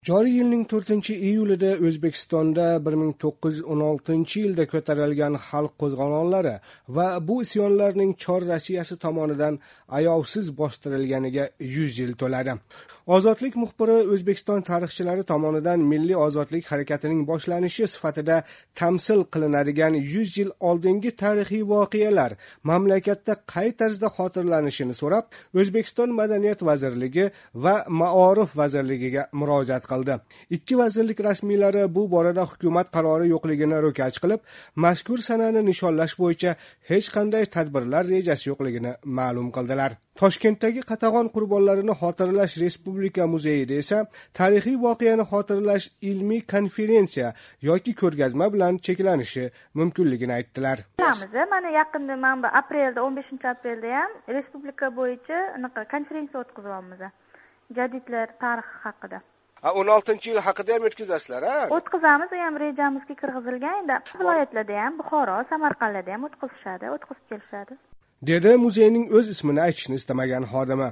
Joriy yilning 4-iyulida O'zbekistonda 1916-yilda ko'tarilgan xalq qo'zg'olonlari va bu isyonlarning Chor Rossiyasi tomonidan ayovsiz bostirilganiga 100 yil to'ladi. Ozodlik muxbiri O'zbekiston tarixchilari tomonidan milliy ozodlik harakatining boshlanishi sifatida tamsil qilinadigan 100 yil oldingi tarixiy voqealar mamlakatda qay tarzda xotirlanishini so'rab, O'zbekiston Madaniyat vazirligi va Maorif vazirligiga murojaat qildi. Ikki vazirlik rasmiylari bu borada hukumat qarori yo'qligini ro'kach qilib, mazkur sanani nishonlash bo'yicha hech qanday tadbirlar rejasi yo'qligini ma'lum qildilar. Toshkentdagi Qatag'on qurbonlarini xotirlash Respublika muzeyida esa tarixiy voqeani xotirlash ilmiy konferensiya yoki ko'rgazma bilan cheklanishi mumkinligini aytdilar. Mana yaqinda mana aprelda 15-aprelda ham respublika bo'yicha konferensiya o'tkazyapmiz. Jadidlar tarixi haqida. 16-yil haqida ham o'tkazasizlar, ha? O'tkazamiz, u ham rejamizga kirgizilgan. Endi viloyatlarda ham, Buxoro, Samarqandda ham o'tkazib kelishadi. Dedi muzeyning o'z ismini aytishni istamagan xodimi.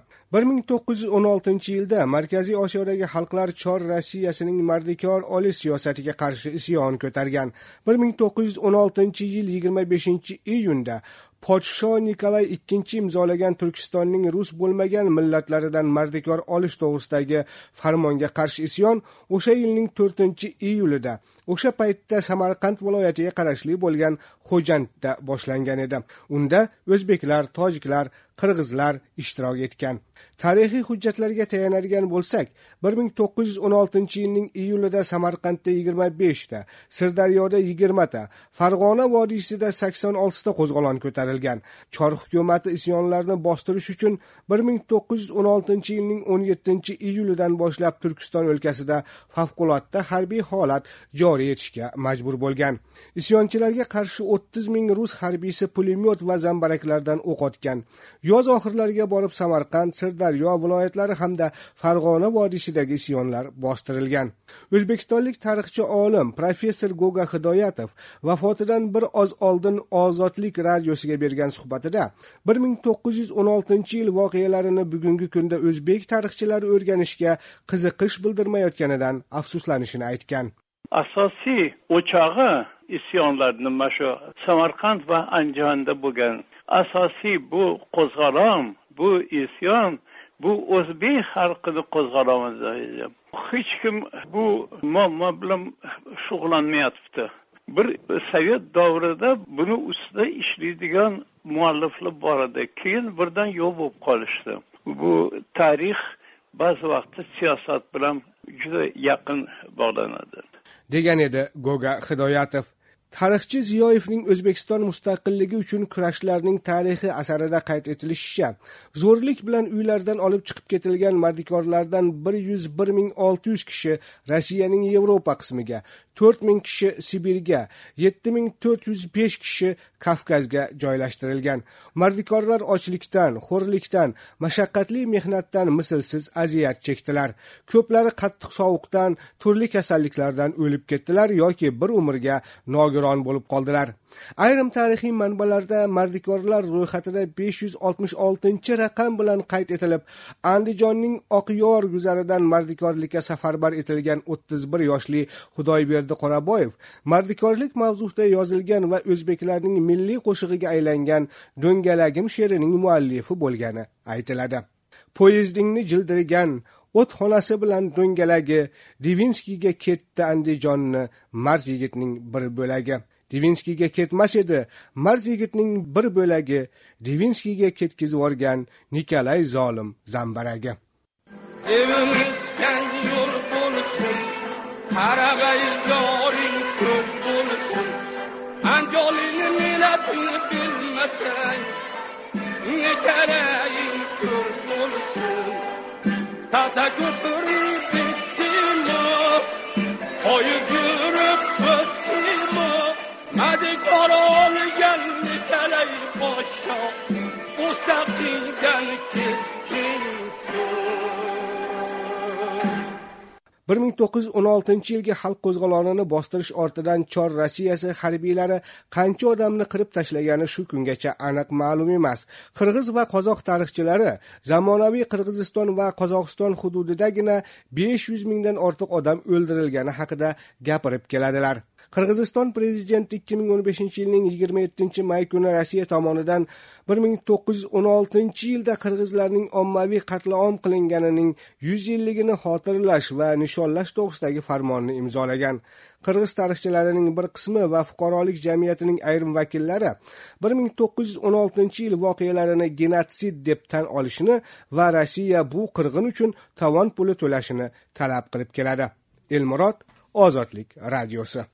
1916-yilda Markaziy Osiyodagi xalqlar Chor Rossiyasining mardikor oliy siyosatiga qarshi isyon ko'targan. 1916-yil 25-iyunda Podsho Nikolay II imzolagan Turkistonning rus bo'lmagan millatlaridan mardikor olish to'g'risidagi farmonga qarshi isyon o'sha yilning 4-iyulida o'sha paytda Samarqand viloyatiga qarashli bo'lgan Xo'jandda boshlangan edi. Unda o'zbeklar, tojiklar, qirg'izlar ishtirok etgan. Tarixiy hujjatlarga tayanadigan bo'lsak, 1916-yilning iyulida Samarqandda 25 ta, Sirdaryoda 20 ta, Farg'ona vodiysida 86 ta qo'zg'olon ko'tarilgan. Chor hukumati isyonlarni bostirish uchun 1916-yilning 17-iyulidan boshlab Turkiston o'lkasida favqulodda harbiy holat joriy etishga majbur bo'lgan. Isyonchilarga qarshi 30 ming rus harbiysi pulemyot va zambaraklardan o'q otgan. Yoz oxirlariga borib Samarqand, Sirdaryo viloyatlari hamda Farg'ona vodiysidagi isyonlar bostirilgan. O'zbekistonlik tarixchi olim professor Goga Hidoyatov vafotidan bir oz oldin Ozodlik radiosiga bergan suhbatida 1916-yil voqealarini bugungi kunda o'zbek tarixchilari o'rganishga qiziqish bildirmayotganidan afsuslanishini aytgan. Asosiy o'chog'i isyonlarning mana shu Samarqand va Andijonda bo'lgan. Asosiy bu qo'zg'olon, bu isyon, bu o'zbek xalqining qo'zg'oloni. Hech kim bu muammo bilan shug'ullanmayapti. Bir Sovet davrida buni ustida ishlaydigan mualliflar bor edi. Keyin birdan yo'q bo'lib qolishdi. Bu tarix ba'zi vaqtda siyosat bilan juda yaqin bog'lanadi. Degan edi Goga Hidoyatov. Tarixchi Ziyoyevning O'zbekiston mustaqilligi uchun kurashlarning tarixi asarida qayd etilishicha, zo'rlik bilan uylardan olib chiqib ketilgan mardikorlardan 101.600 kishi Rossiyaning Yevropa qismiga, 4.000 kishi Sibirga, 7.405 kishi Kavkazga joylashtirilgan. Mardikorlar ochlikdan, xo'rlikdan, mashaqqatli mehnatdan mislsiz aziyat chekdilar. Ko'plari qattiq sovuqdan, turli kasalliklardan o'lib ketdilar yoki bir umrga nogiron bo'lib qoldilar. Ayrim tarixiy manbalarda mardikorlar ro'yxatida 566-raqam bilan qayd etilib, Andijonning Oqyor guzaridan mardikorlikka safarbar etilgan 31 yoshli Xudoyberdi Qoraboyev mardikorlik mavzusida yozilgan va o'zbeklarning milliy qo'shig'iga aylangan Do'ngalagim she'rining muallifi bo'lgani aytiladi. Poyezdingni jildirgan o't xonasi bilan do'ngalagi Divinskiyga ketdi Andijonni mard yigitning bir bo'lagi. Divinskiyga ketmas edi mard yigitning bir bo'lagi, Divinskiyga ketkizib yorgan Nikolay zolim zambaragi. Evimizdan yo'l bo'lsin, qarag'ay zoring ko'p bo'lsin. Anjolini millatini bilmasang, nekaraying ko'p bo'lsin. Tata ko'pirib bitdimi, qo'yib yurib bitdimi, madikor olgan Nikolay podsho, mustaqildan ketding. 1916-yilgi xalq qo'zg'olonini bostirish ortidan Chor Rossiyasi harbiylari qancha odamni qirib tashlagani shu kungacha aniq ma'lum emas. Qirg'iz va qozoq tarixchilari zamonaviy Qirg'iziston va Qozog'iston hududidagina 500 mingdan ortiq odam o'ldirilgani haqida gapirib keladilar. Qirg'iziston prezidenti 2015-yilning 27-may kuni Rossiya tomonidan 1916-yilda qirg'izlarning ommaviy qatl-om qilinganining 100 yilligini xotirlash va nishonlash to'g'risidagi farmonni imzolagan. Qirg'iz tarixchilarining bir qismi va fuqarolik jamiyatining ayrim vakillari 1916-yil voqealarini genotsid deb tan olishini va Rossiya bu qirg'in uchun tovon puli to'lashini talab qilib keladi. Elmurod, Ozodlik radiosi.